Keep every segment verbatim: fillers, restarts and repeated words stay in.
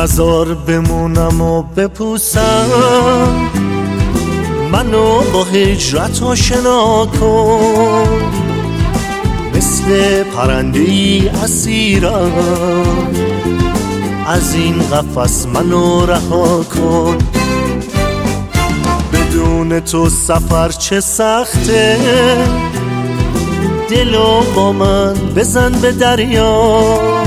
نزار بمونم و بپوسم، منو با هجرت آشنا کن. مثل پرنده‌ای اسیرم، از این قفس منو رها کن. بدون تو سفر چه سخته، دلو با من بزن به دریا.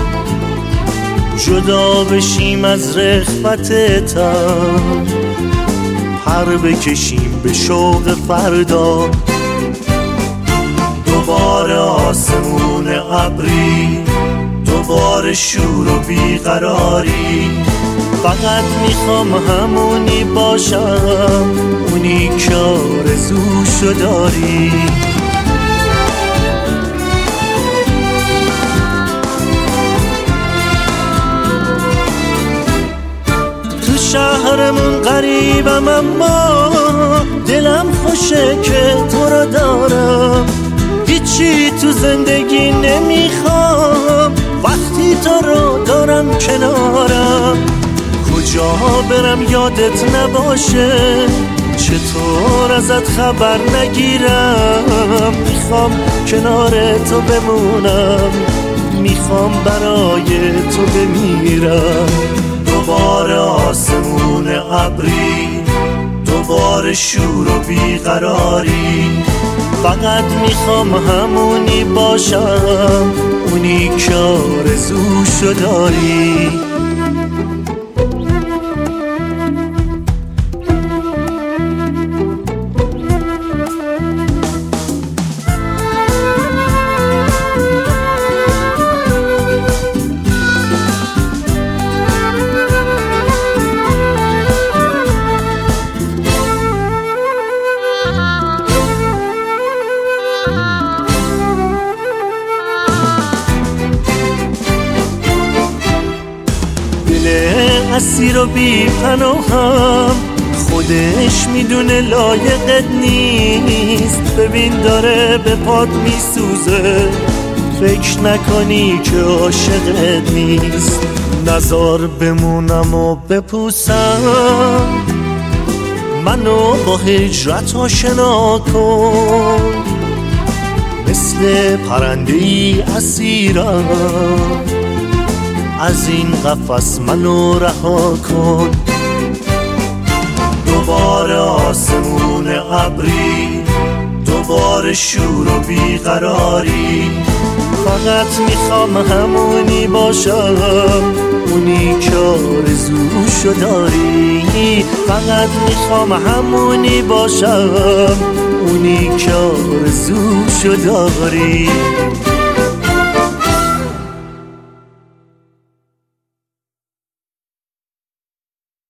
جدا بشیم از رغبتتم، پر بکشیم به شوق فردا. دوباره آسمون ابری، دوباره شور و بیقراری. فقط میخوام همونی باشم، اونی که آرزوشو داری. تو شهرمون غریبم اما دلم خوشه که تو رو دارم. هیچی تو زندگی نمیخوام وقتی تو رو دارم کنارم. کجا برم یادت نباشه، چطور ازت خبر نگیرم. میخوام کنار تو بمونم، میخوام برای تو بمیرم. دوباره آسمون ابری، دوباره شور و بیقراری. فقط میخوام همونی باشم، اونی که آرزوشو داری. اسیر و بی پناهم، خودش میدونه لایقت نیست. ببین داره به پات میسوزه، فکر نکنی که عاشقت نیست. نزار بمونم و بپوسم، منو با هجرت آشنا کن. مثل پرنده‌ای اسیرم، از این قفس منو رها کن. دوباره آسمون ابری، دوباره شور و بیقراری. فقط میخوام همونی باشم، اونی که آرزوشو داری. فقط میخوام همونی باشم، اونی که آرزوشو داری.